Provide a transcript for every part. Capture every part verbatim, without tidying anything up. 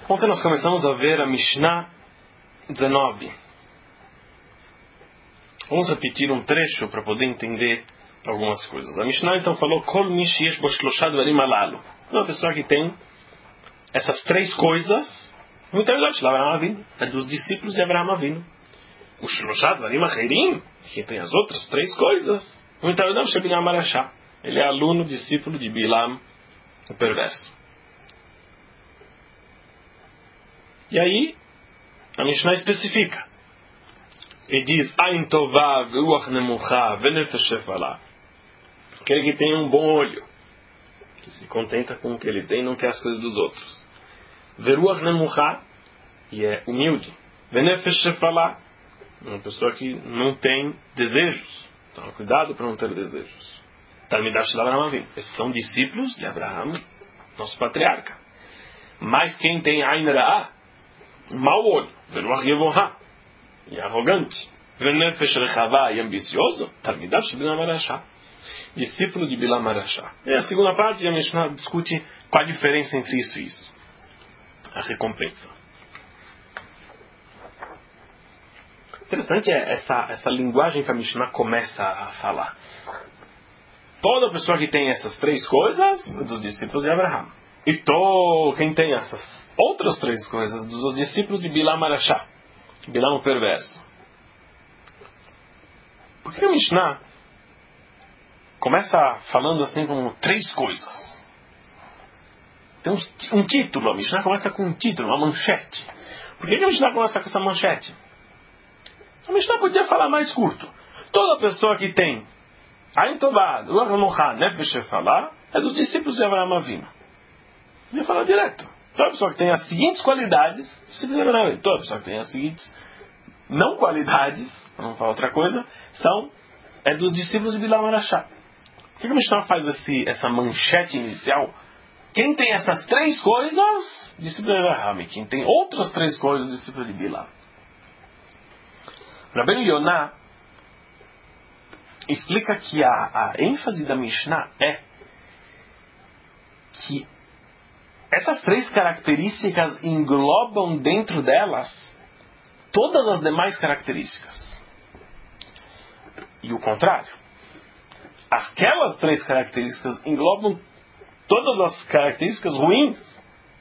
Ontem nós começamos a ver a Mishnah dezenove. Vamos repetir um trecho para poder entender algumas coisas. A Mishnah então falou: Kol mi sheyesh bo shlosha dvarim halalu. Uma pessoa que tem essas três coisas, muita verdade, Avraham Avinu, é dos discípulos de Avraham Avinu. O shlosha dvarim acherim, que tem as outras três coisas, muita verdade, Shebilam Marashá. Ele é aluno, discípulo de Bilam, o perverso. E aí, a Mishnah especifica. E diz: Ain tová ve'uach nemuchá ve'nefesh shefalá. Aquele que tem um bom olho, que se contenta com o que ele tem, não quer as coisas dos outros. Ve'uach nemuchá, e é humilde. Ve'nefesh shefalá, uma pessoa que não tem desejos. Então, cuidado para não ter desejos. Talmidav shel Avraham Avinu. Esses são discípulos de Abraham, nosso patriarca. Mas quem tem Ain Ra'ah, mau olho, ve'uach yevohá, e arrogante, ve'nefesh rechavá, e ambicioso, Talmidav shel Bilam Marashá, discípulo de Bilam Marashá. E a segunda parte, a Mishnah discute qual a diferença entre isso e isso. A recompensa. Interessante é essa, essa linguagem que a Mishnah começa a falar. Toda pessoa que tem essas três coisas é dos discípulos de Abraham. E to, quem tem essas outras três coisas dos discípulos de Bilam Marashá, Bilam o perverso. Por que a Mishnah começa falando assim como três coisas? Tem um, um título, a Mishnah começa com um título, uma manchete. Por que a Mishnah começa com essa manchete? A Mishnah podia falar mais curto. Toda pessoa que tem Ain tová ve'uach nemuchá nefesh shefalá é dos discípulos de Avraham Avinu. Podia falar direto. Toda pessoa que tem as seguintes qualidades, toda pessoa que tem as seguintes não qualidades, vamos falar outra coisa, são é dos discípulos de Bilam Marashá. Por que a Mishnah faz esse, essa manchete inicial? Quem tem essas três coisas, discípulo de Avraham. Quem tem outras três coisas, discípulo de Bilam. Rabbeinu Yonah explica que a, a ênfase da Mishnah é que essas três características englobam dentro delas todas as demais características. E o contrário. Aquelas três características englobam todas as características ruins.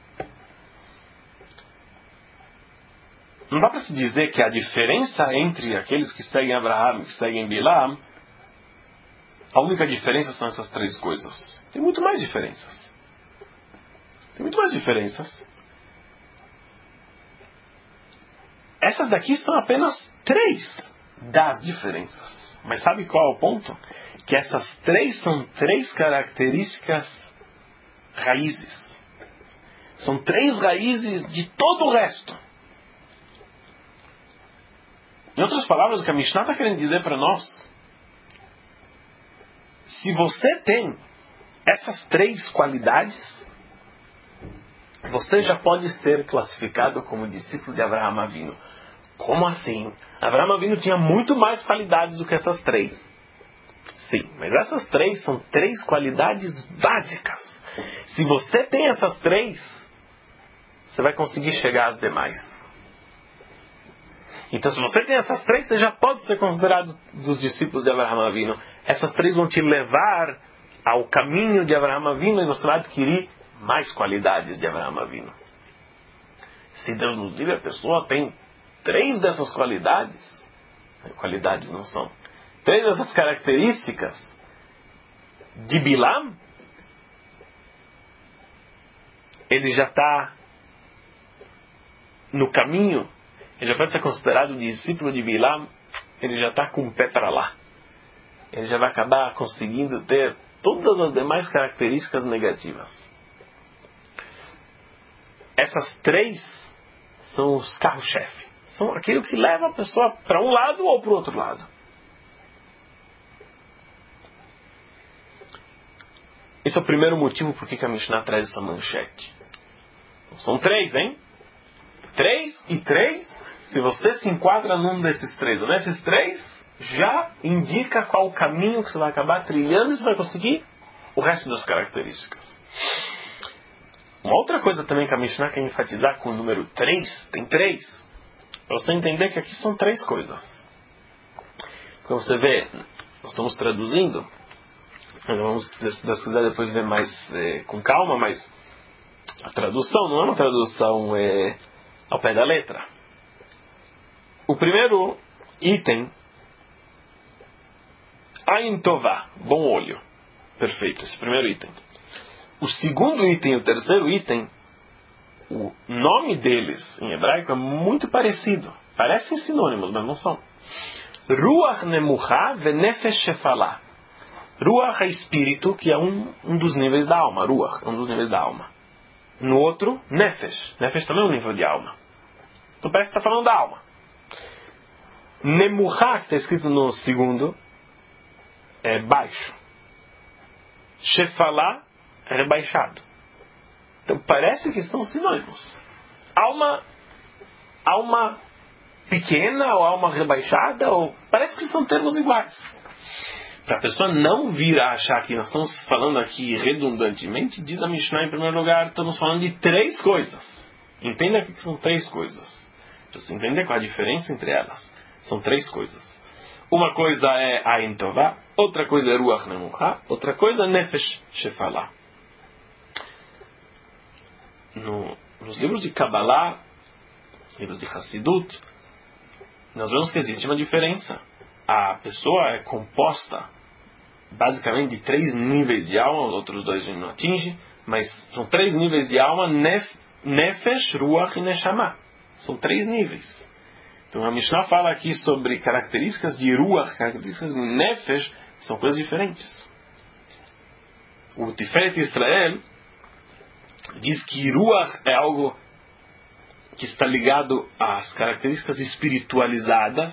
Não dá para se dizer que a diferença entre aqueles que seguem Abraham e que seguem Bilam, a única diferença são essas três coisas. Tem muito mais diferenças. Tem muito mais diferenças. Essas daqui são apenas três das diferenças. Mas sabe qual é o ponto? Que essas três são três características raízes. São três raízes de todo o resto. Em outras palavras, o que a Mishnah está querendo dizer para nós: se você tem essas três qualidades, você já pode ser classificado como discípulo de Avraham Avinu. Como assim? Avraham Avinu tinha muito mais qualidades do que essas três. Sim, mas essas três são três qualidades básicas. Se você tem essas três, você vai conseguir chegar às demais. Então, se você tem essas três, você já pode ser considerado dos discípulos de Avraham Avinu. Essas três vão te levar ao caminho de Avraham Avinu e você vai adquirir mais qualidades de Avraham Avinu. Se Deus nos livre, a pessoa tem três dessas qualidades, qualidades não são, três dessas características de Bilam, ele já está no caminho, ele já pode ser considerado discípulo de Bilam, ele já está com o pé para lá. Ele já vai acabar conseguindo ter todas as demais características negativas. Essas três são os carros-chefe. São aquilo que leva a pessoa para um lado ou para o outro lado. Esse é o primeiro motivo por que a Mishnah traz essa manchete. São três, hein? Três e três. Se você se enquadra num desses três ou nesses três, já indica qual o caminho que você vai acabar trilhando e você vai conseguir o resto das características. Um Uma outra coisa também que a Mishnah quer enfatizar com o número três, tem três, para você entender que aqui são três coisas. Como você vê, nós estamos traduzindo, vamos quiser depois ver mais é, com calma, mas a tradução não é uma tradução é, ao pé da letra. O primeiro item, Ain Tová, bom olho. Perfeito, esse primeiro item. O segundo item e o terceiro item, o nome deles em hebraico é muito parecido. Parecem sinônimos, mas não são. Ruach Nemuchá Venefesh Shefalá. Ruach é espírito, que é um, um dos níveis da alma. Ruach é um dos níveis da alma. No outro, Nefesh. Nefesh também é um nível de alma. Então parece que está falando da alma. Nemuchá, que está escrito no segundo, é baixo. Shefalá é rebaixado. Então parece que são sinônimos. Alma, alma pequena ou alma rebaixada, ou parece que são termos iguais. Para a pessoa não vir a achar que nós estamos falando aqui redundantemente, diz a Mishnah em primeiro lugar, estamos falando de três coisas. Entenda que são três coisas. Para você entender qual a diferença entre elas. São três coisas. Uma coisa é Ain Tová, outra coisa é Ruach Nemuchá, outra coisa é Nefesh Shefalá. No, nos livros de Kabbalah, livros de Hassidut, nós vemos que existe uma diferença. A pessoa é composta basicamente de três níveis de alma, os outros dois a gente não atinge, mas são três níveis de alma, nef, Nefesh, Ruach e Neshama. São três níveis. Então a Mishnah fala aqui sobre características de Ruach, características de Nefesh, são coisas diferentes. O Tiferet Israel diz que Ruach é algo que está ligado às características espiritualizadas,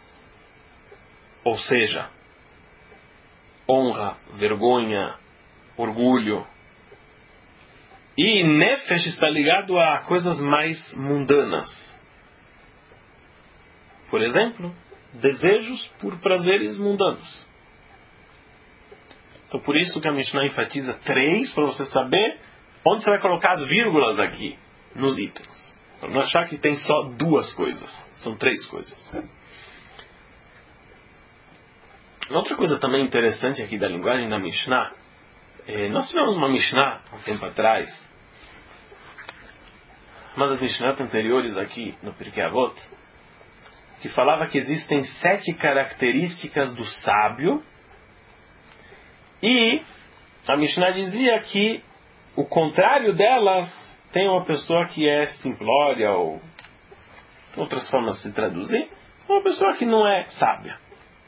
ou seja, honra, vergonha, orgulho. E Nefesh está ligado a coisas mais mundanas. Por exemplo, desejos por prazeres mundanos. Então por isso que a Mishnah enfatiza três, para você saber onde você vai colocar as vírgulas aqui, nos itens. Para não achar que tem só duas coisas. São três coisas. Outra coisa também interessante aqui da linguagem da Mishnah, é, nós tivemos uma Mishnah há um tempo atrás, uma das Mishnahs anteriores aqui no Pirkei Avot, que falava que existem sete características do sábio, e a Mishnah dizia que o contrário delas tem uma pessoa que é simplória, ou outras formas de se traduzir, uma pessoa que não é sábia.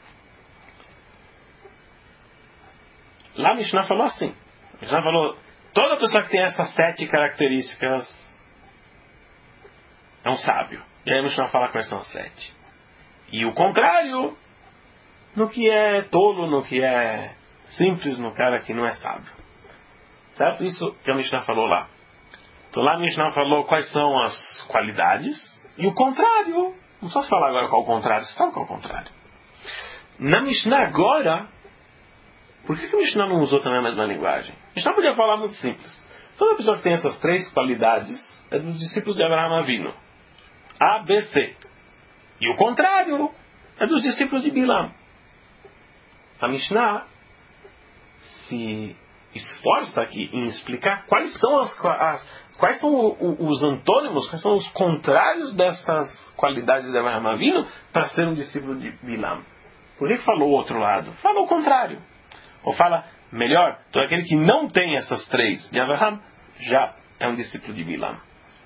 Lá a Mishnah falou assim. A Mishnah falou, toda pessoa que tem essas sete características é um sábio. E aí a Mishnah fala quais são as sete. E o contrário, no que é tolo, no que é simples, no cara que não é sábio. Certo? Isso que a Mishnah falou lá. Então lá a Mishnah falou quais são as qualidades. E o contrário, não só se falar agora qual é o contrário, você sabe qual é o contrário. Na Mishnah agora, por que, que a Mishnah não usou também a mesma linguagem? A Mishnah podia falar muito simples. Toda pessoa que tem essas três qualidades é dos discípulos de Abraham Avinu. A, B, C. E o contrário é dos discípulos de Bilam. A Mishnah se esforça aqui em explicar quais são, as, as, quais são o, o, os antônimos, quais são os contrários dessas qualidades de Abraham Avinu para ser um discípulo de Bilam. Por que falou o outro lado? Fala o contrário. Ou fala, melhor, todo aquele que não tem essas três de Abraham, já é um discípulo de Bilam.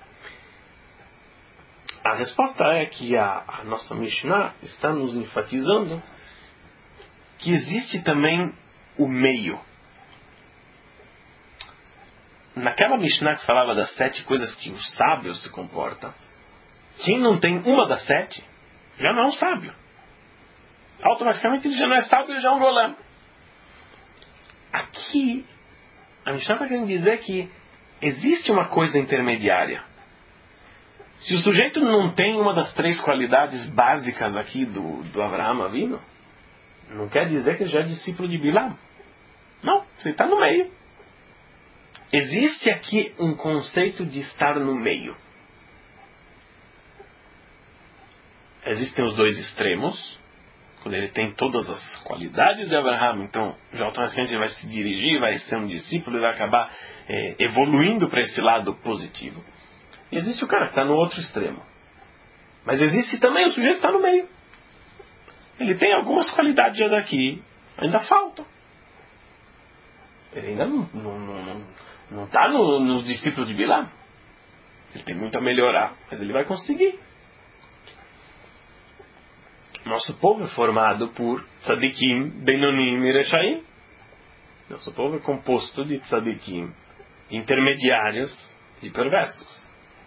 A resposta é que a, a nossa Mishnah está nos enfatizando que existe também o meio. Naquela Mishnah que falava das sete coisas que o sábio se comporta, quem não tem uma das sete, já não é um sábio. Automaticamente ele já não é sábio, ele já é um golem. Aqui, a Mishnah está querendo dizer que existe uma coisa intermediária. Se o sujeito não tem uma das três qualidades básicas aqui do, do Abraham Avinu, não quer dizer que ele já é discípulo de Bilam. Não, ele está no meio. existe aqui um conceito de estar no meio. Existem os dois extremos, quando ele tem todas as qualidades de Abraham, então já automaticamente ele vai se dirigir, vai ser um discípulo e vai acabar é, evoluindo para esse lado positivo. E existe o cara que está no outro extremo. Mas existe também o sujeito que está no meio. Ele tem algumas qualidades já daqui, ainda faltam. Ele ainda não está não, não, não tá no, nos discípulos de Bilam. Ele tem muito a melhorar, mas ele vai conseguir. Nosso povo é formado por tzadikim, benonim e rechaim. Nosso povo é composto de tzadikim, intermediários e perversos.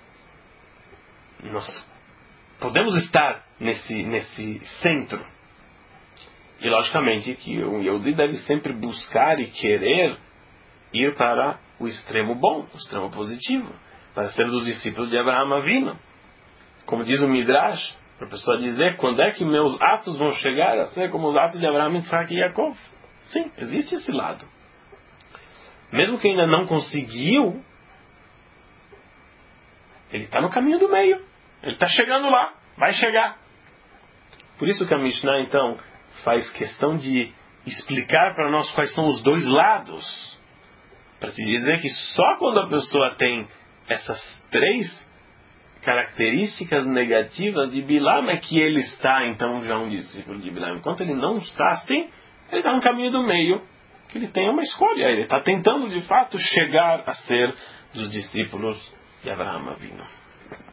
Nós podemos estar nesse, nesse centro. E logicamente que o Yehudi deve sempre buscar e querer ir para o extremo bom, o extremo positivo, para ser dos discípulos de Abraham Avinu. Como diz o Midrash, para a pessoa dizer, quando é que meus atos vão chegar a ser como os atos de Abraham, Isaac e Yaakov? Sim, existe esse lado. Mesmo que ainda não conseguiu, ele está no caminho do meio. Ele está chegando lá, vai chegar. Por isso que a Mishnah, então, faz questão de explicar para nós quais são os dois lados. Para te dizer que só quando a pessoa tem essas três características negativas de Bilam é que ele está, então, já um discípulo de Bilam. Enquanto ele não está assim, ele está no caminho do meio, que ele tem uma escolha. Ele está tentando, de fato, chegar a ser dos discípulos de Abraham Avinu.